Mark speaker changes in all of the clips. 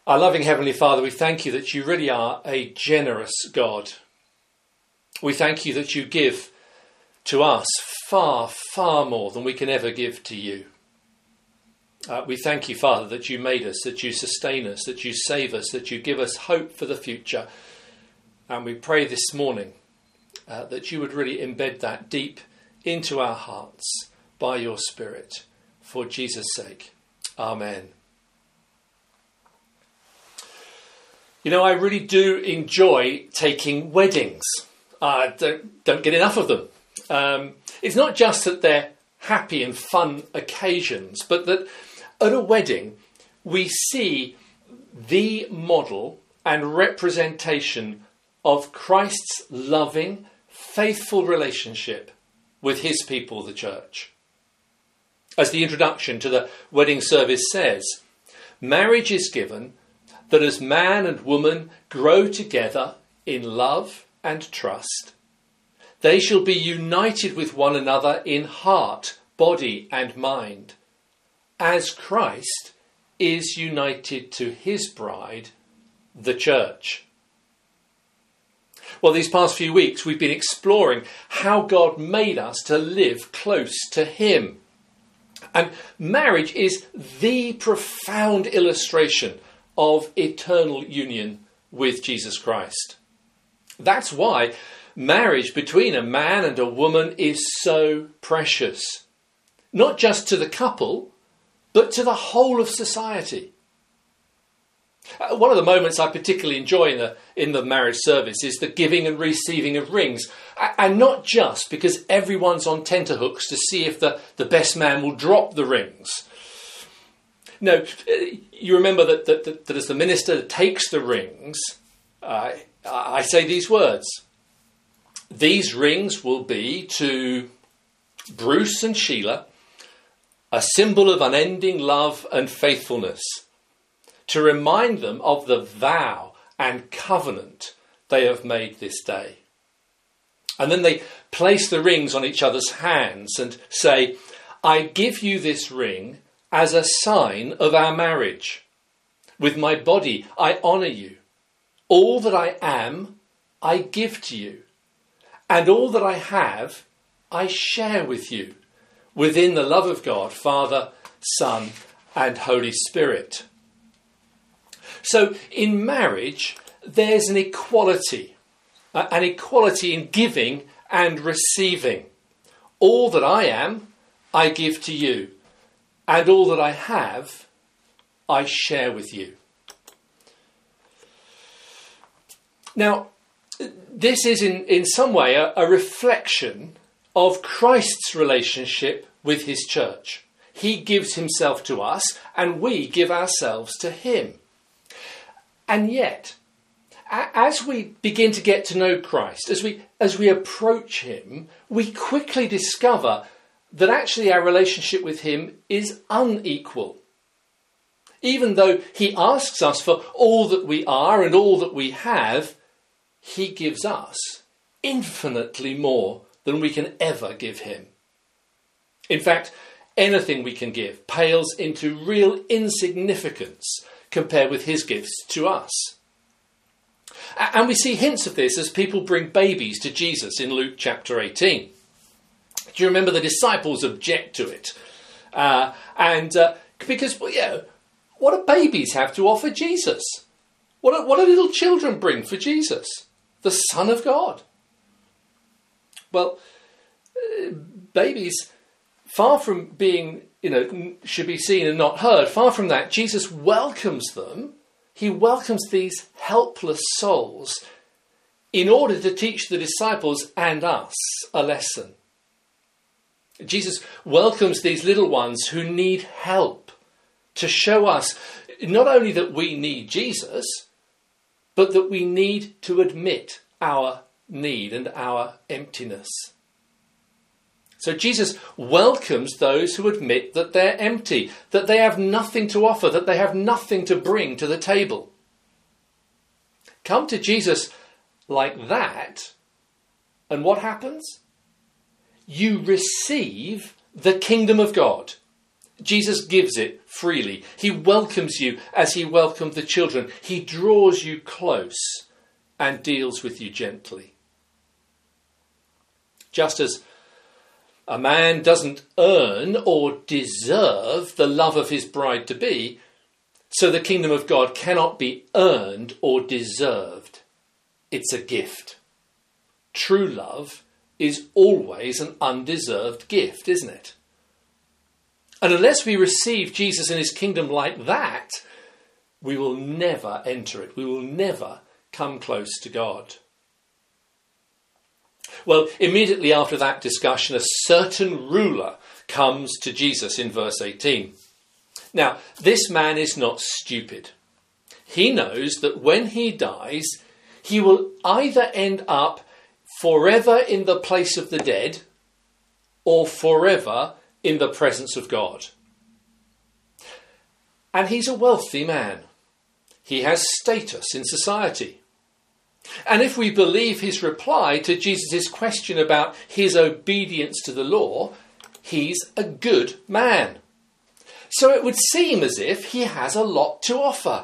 Speaker 1: Our loving Heavenly Father, we thank you that you really are a generous God. We thank you that you give to us far, far more than we can ever give to you. We thank you, Father, that you made us, that you sustain us, that you save us, that you give us hope for the future. And we pray this morning that you would really embed that deep into our hearts by your Spirit, for Jesus' sake. Amen. You know, I really do enjoy taking weddings. I don't get enough of them. It's not just that they're happy and fun occasions, but that at a wedding we see the model and representation of Christ's loving, faithful relationship with his people, the church. As the introduction to the wedding service says, marriage is given that as man and woman grow together in love and trust, they shall be united with one another in heart, body and mind, as Christ is united to his bride, the church. Well, these past few weeks we've been exploring how God made us to live close to him. And marriage is the profound illustration of eternal union with Jesus Christ. That's why marriage between a man and a woman is so precious. Not just to the couple, but to the whole of society. One of the moments I particularly enjoy in the marriage service is the giving and receiving of rings. And not just because everyone's on tenterhooks to see if the best man will drop the rings. No, you remember that as the minister takes the rings, I say these words. These rings will be to Bruce and Sheila a symbol of unending love and faithfulness, to remind them of the vow and covenant they have made this day. And then they place the rings on each other's hands and say, I give you this ring as a sign of our marriage. With my body, I honour you. All that I am, I give to you. And all that I have, I share with you within the love of God, Father, Son, and Holy Spirit. So in marriage, there's an equality in giving and receiving. All that I am, I give to you. And all that I have, I share with you. Now, this is in some way a reflection of Christ's relationship with his church. He gives himself to us and we give ourselves to him. And yet, as we begin to get to know Christ, as we approach him, we quickly discover that actually our relationship with him is unequal. Even though he asks us for all that we are and all that we have, he gives us infinitely more than we can ever give him. In fact, anything we can give pales into real insignificance compared with his gifts to us. And we see hints of this as people bring babies to Jesus in Luke chapter 18. Do you remember the disciples object to it? Because, what do babies have to offer Jesus? What do little children bring for Jesus? The Son of God. Well, babies, far from being, should be seen and not heard, far from that, Jesus welcomes them. He welcomes these helpless souls in order to teach the disciples and us a lesson. Jesus welcomes these little ones who need help to show us not only that we need Jesus, but that we need to admit our need and our emptiness. So Jesus welcomes those who admit that they're empty, that they have nothing to offer, that they have nothing to bring to the table. Come to Jesus like that, and what happens? You receive the kingdom of God. Jesus gives it freely. He welcomes you as he welcomed the children. He draws you close and deals with you gently. Just as a man doesn't earn or deserve the love of his bride-to-be, so the kingdom of God cannot be earned or deserved. It's a gift. True love is always an undeserved gift, isn't it? And unless we receive Jesus and his kingdom like that, we will never enter it. We will never come close to God. Well, immediately after that discussion, a certain ruler comes to Jesus in verse 18. Now, this man is not stupid. He knows that when he dies, he will either end up forever in the place of the dead or forever in the presence of God. And he's a wealthy man. He has status in society. And if we believe his reply to Jesus' question about his obedience to the law, he's a good man. So it would seem as if he has a lot to offer.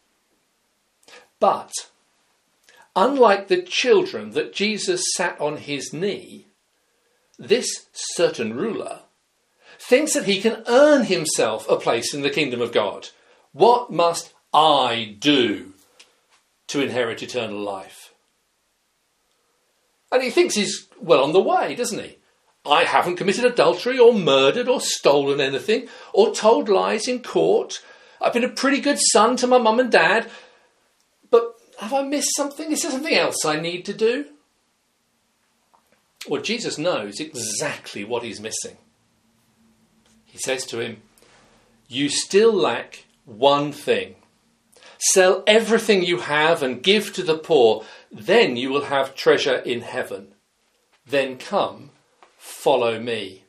Speaker 1: But, unlike the children that Jesus sat on his knee, this certain ruler thinks that he can earn himself a place in the kingdom of God. What must I do to inherit eternal life? And he thinks he's well on the way, doesn't he? I haven't committed adultery or murdered or stolen anything or told lies in court. I've been a pretty good son to my mum and dad. But have I missed something? Is there something else I need to do? Well, Jesus knows exactly what he's missing. He says to him, you still lack one thing. Sell everything you have and give to the poor. Then you will have treasure in heaven. Then come, follow me.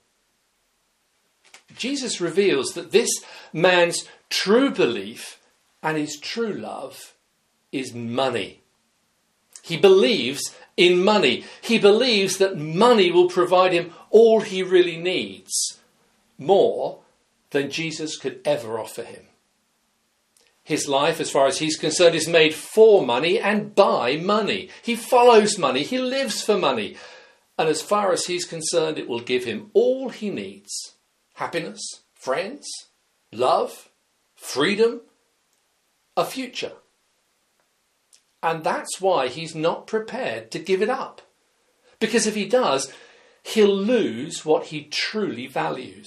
Speaker 1: Jesus reveals that this man's true belief and his true love is money. He believes in money. He believes that money will provide him all he really needs, more than Jesus could ever offer him. His life, as far as he's concerned, is made for money and by money. He follows money. He lives for money. And as far as he's concerned, it will give him all he needs. Happiness, friends, love, freedom, a future. And that's why he's not prepared to give it up. Because if he does, he'll lose what he truly values.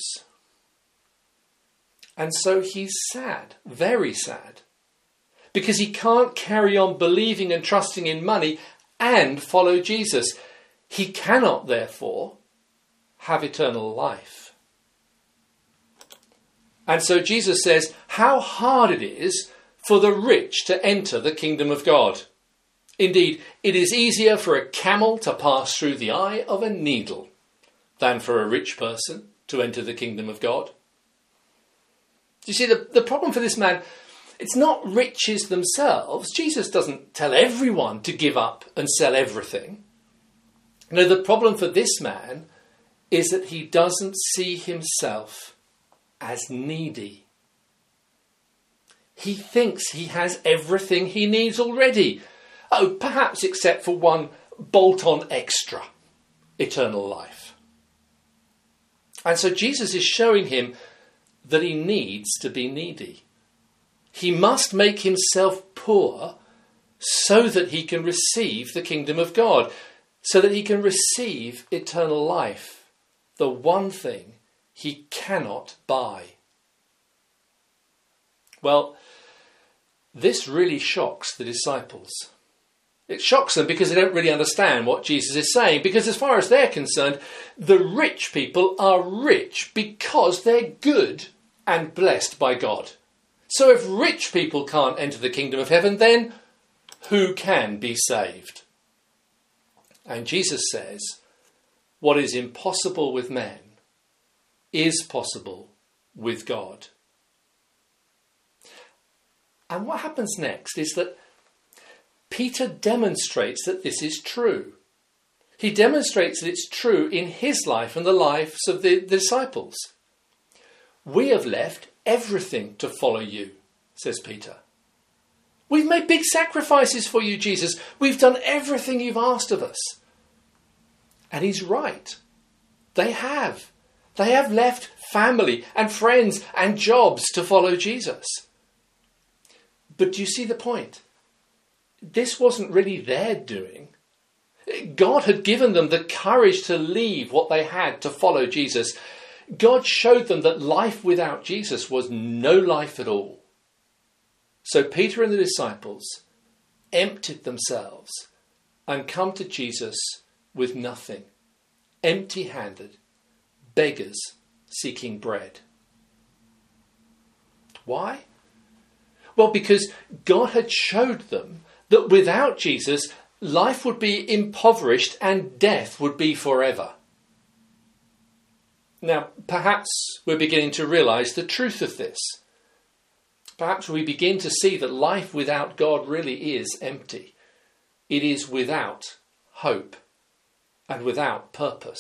Speaker 1: And so he's sad, very sad, because he can't carry on believing and trusting in money and follow Jesus. He cannot, therefore, have eternal life. And so Jesus says how hard it is for the rich to enter the kingdom of God. Indeed, it is easier for a camel to pass through the eye of a needle than for a rich person to enter the kingdom of God. You see, the problem for this man, it's not riches themselves. Jesus doesn't tell everyone to give up and sell everything. No, the problem for this man is that he doesn't see himself as needy. He thinks he has everything he needs already. Oh, perhaps except for one bolt-on extra, eternal life. And so Jesus is showing him that he needs to be needy. He must make himself poor so that he can receive the kingdom of God, so that he can receive eternal life, the one thing he cannot buy. Well, this really shocks the disciples. It shocks them because they don't really understand what Jesus is saying, because as far as they're concerned, the rich people are rich because they're good and blessed by God. So if rich people can't enter the kingdom of heaven, then who can be saved? And Jesus says, what is impossible with man is possible with God. And what happens next is that Peter demonstrates that this is true. He demonstrates that it's true in his life and the lives of the disciples. We have left everything to follow you, says Peter. We've made big sacrifices for you, Jesus. We've done everything you've asked of us. And he's right. They have. They have left family and friends and jobs to follow Jesus. But do you see the point? This wasn't really their doing. God had given them the courage to leave what they had to follow Jesus. God showed them that life without Jesus was no life at all. So Peter and the disciples emptied themselves and come to Jesus with nothing, empty-handed, beggars seeking bread. Why? Well, because God had showed them that without Jesus, life would be impoverished and death would be forever. Now, perhaps we're beginning to realise the truth of this. Perhaps we begin to see that life without God really is empty. It is without hope and without purpose.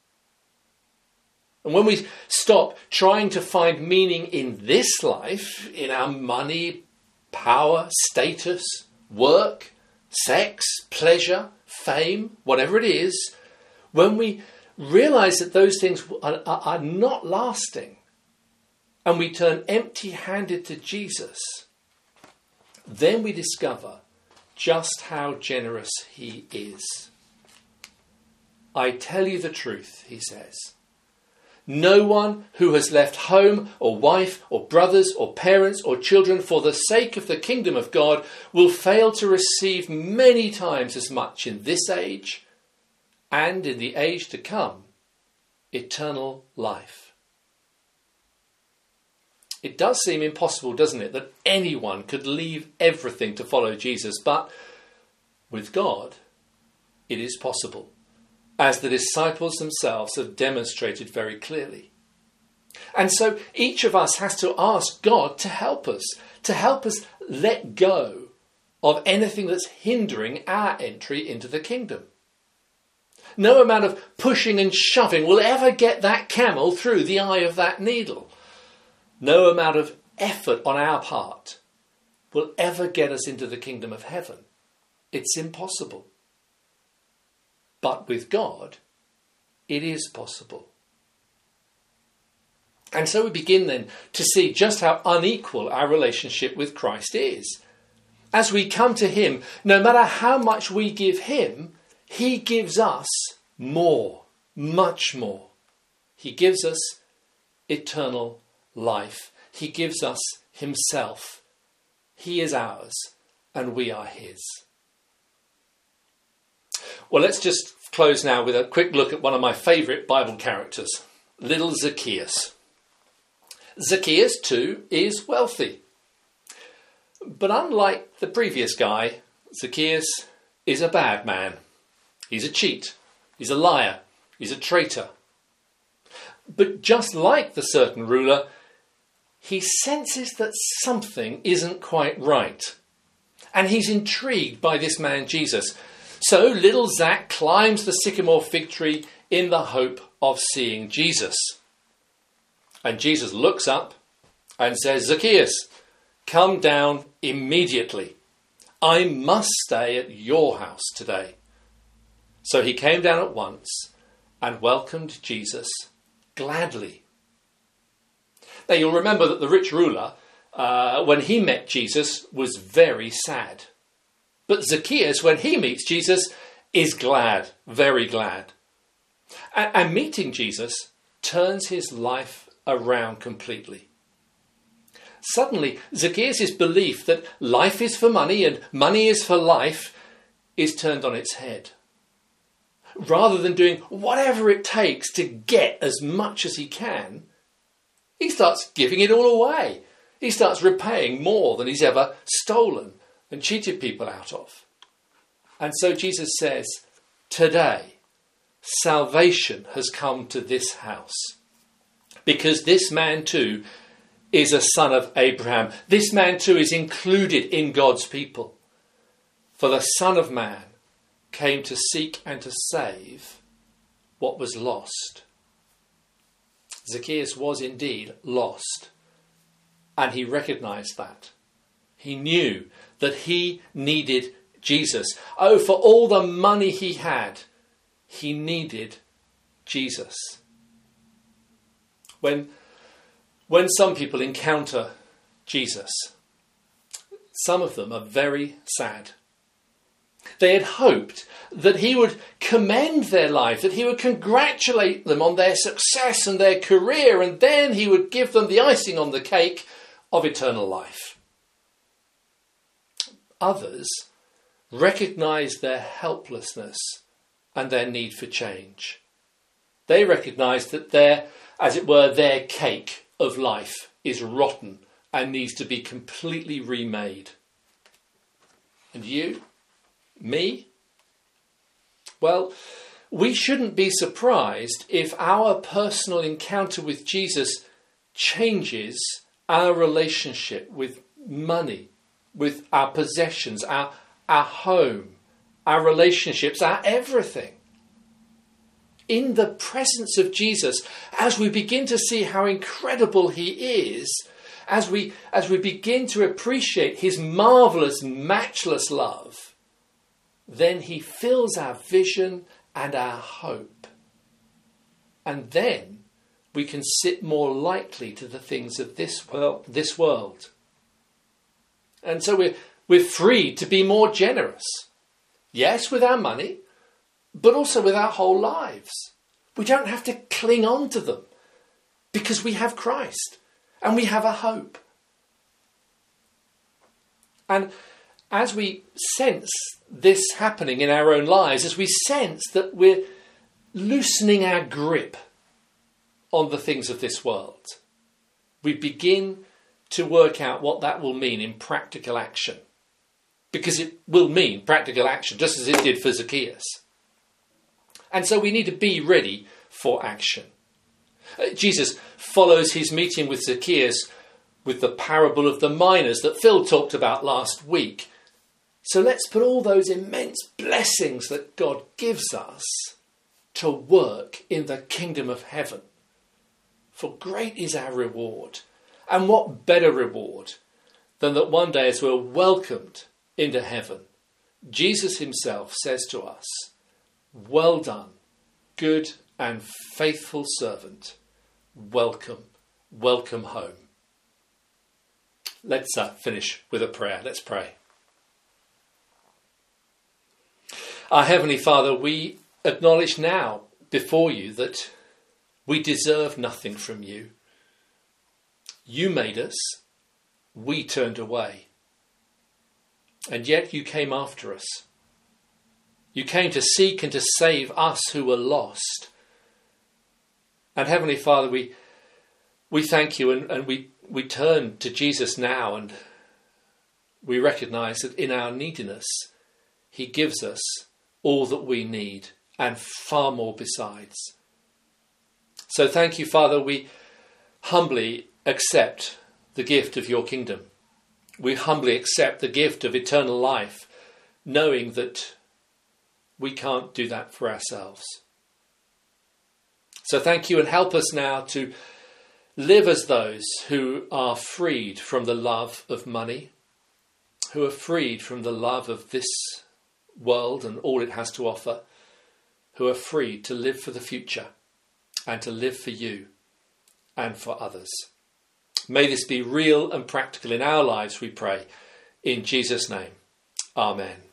Speaker 1: And when we stop trying to find meaning in this life, in our money, power, status, work, sex, pleasure, fame, whatever it is, when we realise that those things are not lasting, and we turn empty-handed to Jesus, then we discover just how generous he is. I tell you the truth, he says. No one who has left home or wife or brothers or parents or children for the sake of the kingdom of God will fail to receive many times as much in this age and in the age to come, eternal life. It does seem impossible, doesn't it, that anyone could leave everything to follow Jesus, but with God, it is possible, as the disciples themselves have demonstrated very clearly. And so each of us has to ask God to help us let go of anything that's hindering our entry into the kingdom. No amount of pushing and shoving will ever get that camel through the eye of that needle. No amount of effort on our part will ever get us into the kingdom of heaven. It's impossible. But with God, it is possible. And so we begin then to see just how unequal our relationship with Christ is. As we come to him, no matter how much we give him, he gives us more, much more. He gives us eternal life. He gives us himself. He is ours and we are his. Well, let's just close now with a quick look at one of my favourite Bible characters, little Zacchaeus. Zacchaeus too is wealthy. But unlike the previous guy, Zacchaeus is a bad man. He's a cheat. He's a liar. He's a traitor. But just like the certain ruler, he senses that something isn't quite right. And he's intrigued by this man Jesus. So little Zac climbs the sycamore fig tree in the hope of seeing Jesus. And Jesus looks up and says, Zacchaeus, come down immediately. I must stay at your house today. So he came down at once and welcomed Jesus gladly. Now you'll remember that the rich ruler, when he met Jesus, was very sad. But Zacchaeus, when he meets Jesus, is glad, very glad. And meeting Jesus turns his life around completely. Suddenly, Zacchaeus' belief that life is for money and money is for life is turned on its head. Rather than doing whatever it takes to get as much as he can, he starts giving it all away. He starts repaying more than he's ever stolen and cheated people out of. And so Jesus says, today, salvation has come to this house. Because this man too is a son of Abraham. This man too is included in God's people. For the Son of Man came to seek and to save what was lost. Zacchaeus was indeed lost. And he recognized that. He knew that he needed Jesus. Oh, for all the money he had, he needed Jesus. When some people encounter Jesus, some of them are very sad. They had hoped that he would commend their life, that he would congratulate them on their success and their career, and then he would give them the icing on the cake of eternal life. Others recognized their helplessness and their need for change. They recognized that their cake of life is rotten and needs to be completely remade. And you? Me? Well, we shouldn't be surprised if our personal encounter with Jesus changes our relationship with money, with our possessions, our home, our relationships, our everything. In the presence of Jesus, as we begin to see how incredible he is, as we begin to appreciate his marvellous, matchless love, then he fills our vision and our hope. And then we can sit more lightly to the things of this world. And so we're free to be more generous. Yes, with our money, but also with our whole lives. We don't have to cling on to them because we have Christ and we have a hope. And as we sense this happening in our own lives, as we sense that we're loosening our grip on the things of this world, we begin to work out what that will mean in practical action. Because it will mean practical action, just as it did for Zacchaeus. And so we need to be ready for action. Jesus follows his meeting with Zacchaeus with the parable of the miners that Phil talked about last week. So let's put all those immense blessings that God gives us to work in the kingdom of heaven. For great is our reward. And what better reward than that one day as we're welcomed into heaven, Jesus himself says to us, "Well done, good and faithful servant. Welcome, welcome home." Let's finish with a prayer. Let's pray. Our Heavenly Father, we acknowledge now before you that we deserve nothing from you. You made us, we turned away. And yet you came after us. You came to seek and to save us who were lost. And Heavenly Father, we thank you and we turn to Jesus now, and we recognise that in our neediness, he gives us all that we need and far more besides. So thank you, Father, we humbly accept the gift of your kingdom. We humbly accept the gift of eternal life, knowing that we can't do that for ourselves. So thank you, and help us now to live as those who are freed from the love of money, who are freed from the love of this world and all it has to offer, who are free to live for the future and to live for you and for others. May this be real and practical in our lives, we pray. In Jesus' name, amen.